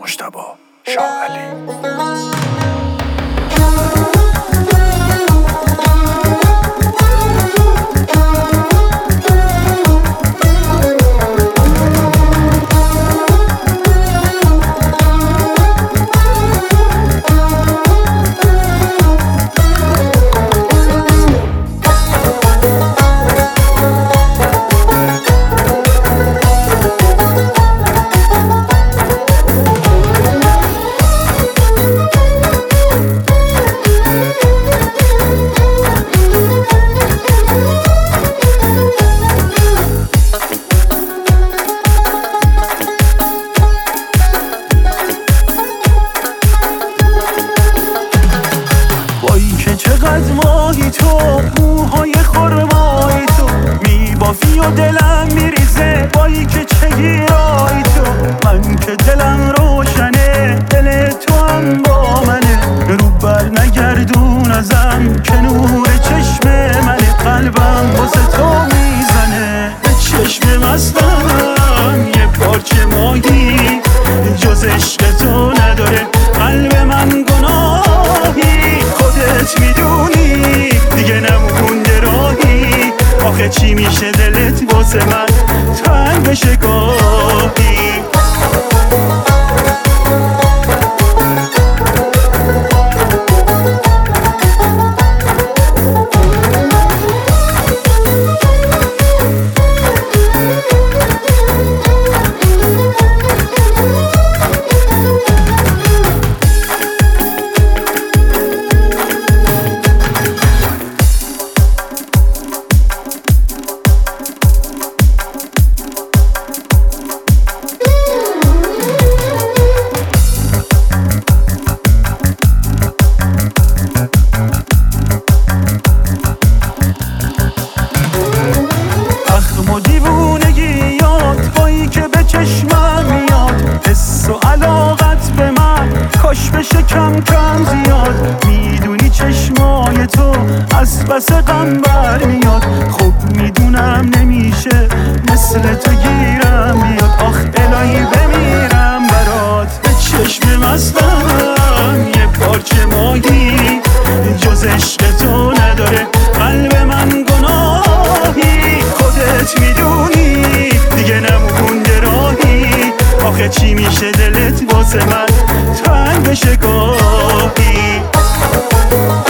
مجتبی شاهعلی. چقدر ماهی تو، موهای خرمایی تو، میبافی و دلم میریزه. وای که چه گیرایی تو، من که دلم روشنه، دل تو هم با منه. رو بر نگردون ازم که نور چشم منه. قلبم واسه تو میزنه، به چشم مستم یه پارچه ماهی جز عشق تو نداره. قلب من گناهی خودت میدونی، دیگه نمونده راهی. آخه چی میشه دلت واسه من تنگ بشه گاهی. کاش بشه کم کم زیاد. میدونی چشمای تو از بس غم برمیاد. خب میدونم نمیشه مثل تو گیرم میاد. آخ الهی بمیرم برات، به چشم مستم یه پارچه ماهی جز عشق تو نداره. قلب من گناهی خودت میدونی، دیگه نمونده راهی. آخه چی میشه دلت واسه من تنگ بشه گاهی.